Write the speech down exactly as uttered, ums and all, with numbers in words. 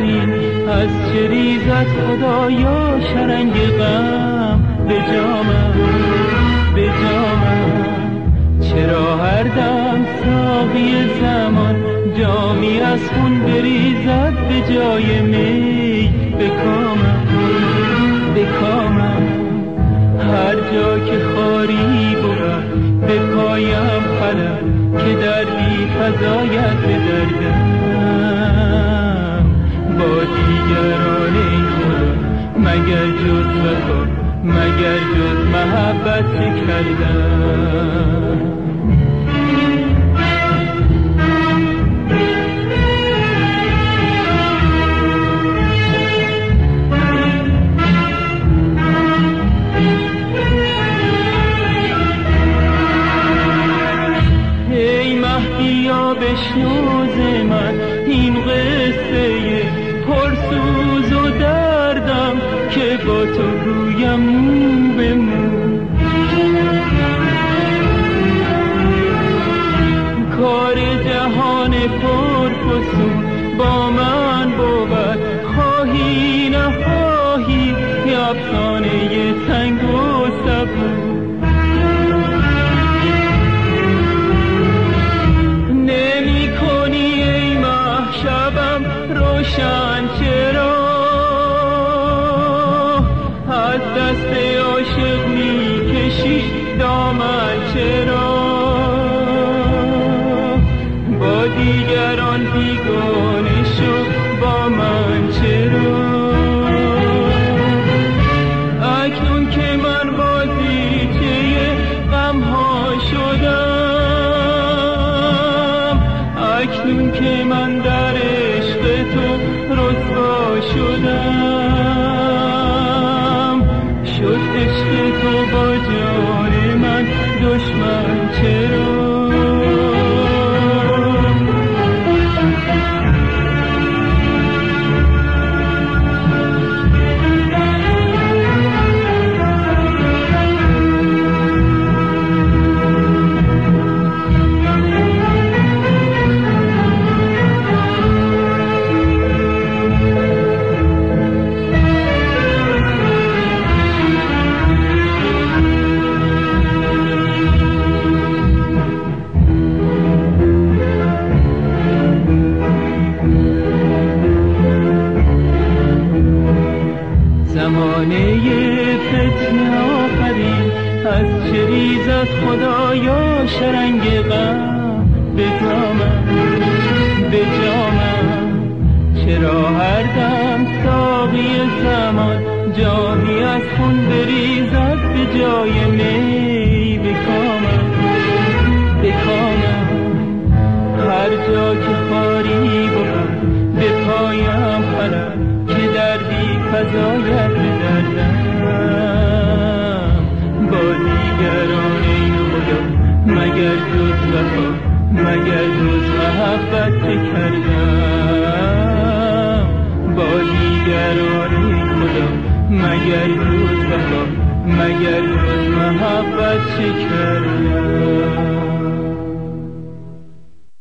آفرین از چه ریزد خدایا شرنگ غم به جامم به جامم. چرا هر دم ساقی زمان جامی از خون بریزد به جای می به کامم به کامم. هر جا که خاری بود به پایم خلم که دردی فزاید به دردم. با دیگران ای خدا مگر جز وفا مگر جز محبت چه کردم. بشنو ز من این قصه پرسوز و دردم که با تو گویم مو به مو. کار جهان پرفسون با من بود خواهی نخواهی یه افسانه تنگ و سبو. روشن چرا از دست عاشق می کشی دامن چرا با دیگران بیگانه شو با من چرا. اکنون که من بازیچه غم ها شدم اکنون که من در رسوا شدم شد عشق تو با جان من دشمن چرا. از چه ریزد خدایا شرنگ غم به جامم به جامم. چرا هر دم ساقی زمان جامی از خون بریزد به جای می به کامم به کامم. هر جا که خاری بود به پایم خلم که دردی فزاید به دردم. با دیگران ای خدا مگر جز وفا مگر جز محبت چه کردم. با دیگران ای خدا مگر جز وفا مگر جز محبت چه کردم.